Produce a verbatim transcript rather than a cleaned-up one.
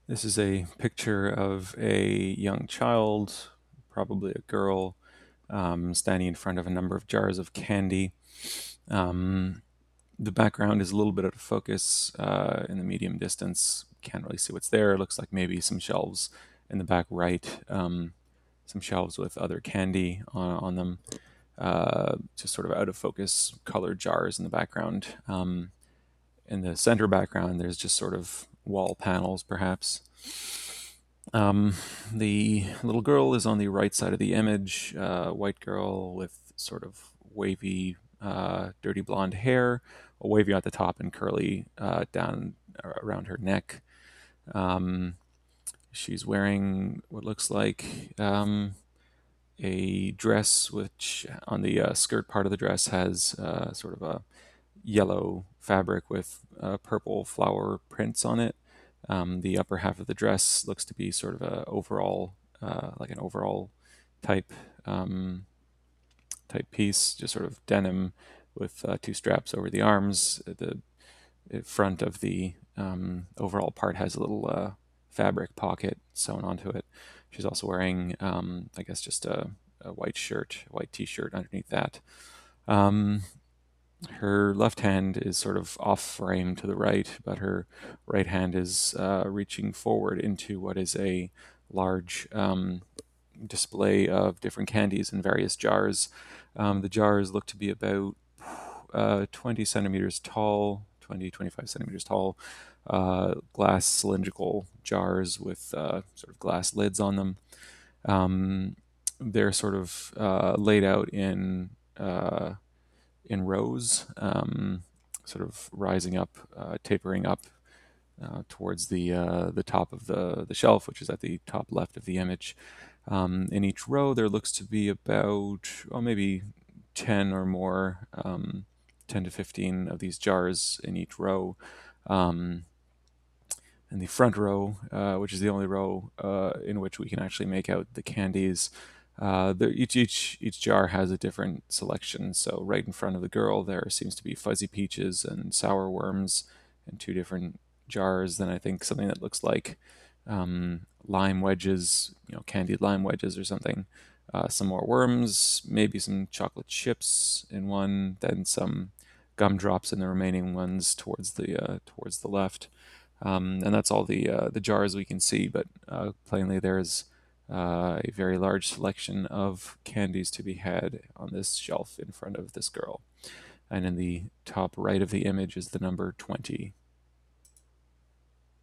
This is a picture of a young child, probably a girl, um, standing in front of a number of jars of candy. Um, the background is a little bit out of focus uh, in the medium distance. Can't really see what's there. It looks like maybe some shelves in the back right, um, some shelves with other candy on, on them. Uh, just sort of out of focus colored jars in the background. Um, in the center background, there's just sort of wall panels, perhaps. Um, the little girl is on the right side of the image, uh, white girl with sort of wavy, uh, dirty blonde hair, wavy at the top and curly uh, down around her neck. Um, she's wearing what looks like um, a dress, which on the uh, skirt part of the dress has uh, sort of a yellow fabric with uh, purple flower prints on it. Um, the upper half of the dress looks to be sort of a overall, uh, like an overall type um, type piece, just sort of denim with uh, two straps over the arms. The front of the um, overall part has a little uh, fabric pocket sewn onto it. She's also wearing, um, I guess, just a, a white shirt, a white t-shirt underneath that. Um, her left hand is sort of off frame to the right, but her right hand is uh, reaching forward into what is a large um, display of different candies in various jars. Um, the jars look to be about uh, twenty centimeters tall, twenty, twenty-five centimeters tall, uh, glass cylindrical jars with uh, sort of glass lids on them. Um, they're sort of uh, laid out in uh, in rows, um, sort of rising up, uh, tapering up uh, towards the uh, the top of the the shelf, which is at the top left of the image. Um, in each row, there looks to be about, oh, maybe ten or more, um, ten to fifteen of these jars in each row. Um, in the front row, uh, which is the only row uh, in which we can actually make out the candies, uh, each each each jar has a different selection. So right in front of the girl, there seems to be fuzzy peaches and sour worms in two different jars. Then I think something that looks like um, lime wedges, you know, candied lime wedges or something. Uh, some more worms, maybe some chocolate chips in one, then some gumdrops in the remaining ones towards the uh, towards the left. Um, and that's all the uh, the jars we can see, but uh, plainly there's uh, a very large selection of candies to be had on this shelf in front of this girl. And in the top right of the image is the number twenty.